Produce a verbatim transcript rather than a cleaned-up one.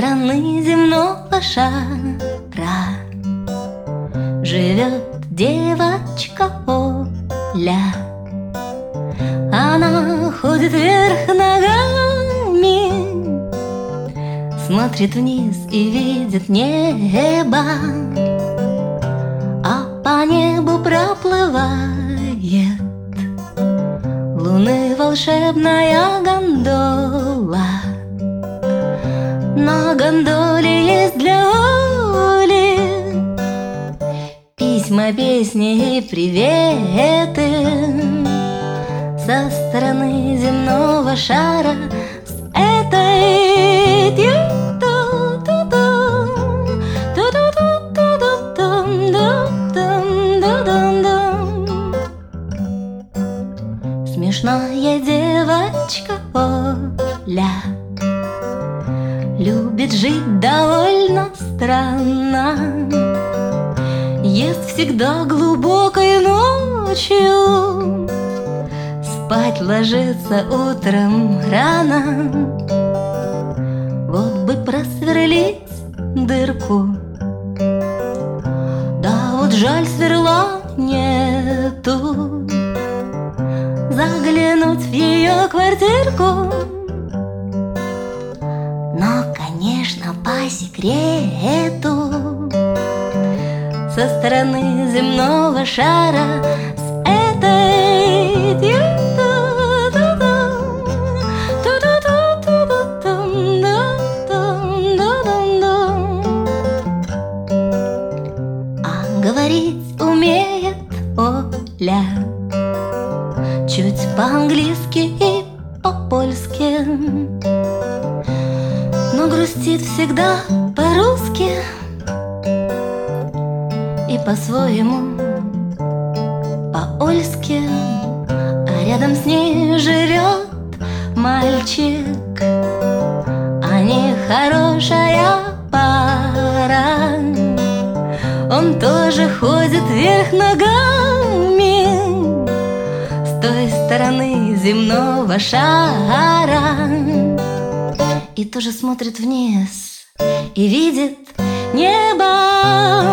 стороны земного шара живет девочка Оля. Она ходит вверх ногами, смотрит вниз и видит небо, а по небу проплывает луны волшебная гондола. На гондоле есть для Оли письма, песни и приветы со стороны земного шара. С этой смешная девочка Оля любит жить довольно странно, ест всегда глубокой ночью, спать ложится утром рано. Вот бы просверлить дырку, да вот жаль, сверла нету. Заглянуть в ее квартирку, но, конечно, по секрету со стороны земного шара. С этой а говорить умеет Оля чуть по-английски и по-польски, но грустит всегда по-русски и по-своему по-ольски. А рядом с ней живет мальчик, они хорошая пара. Он тоже ходит вверх ногами с той стороны земного шара и тоже смотрит вниз и видит небо.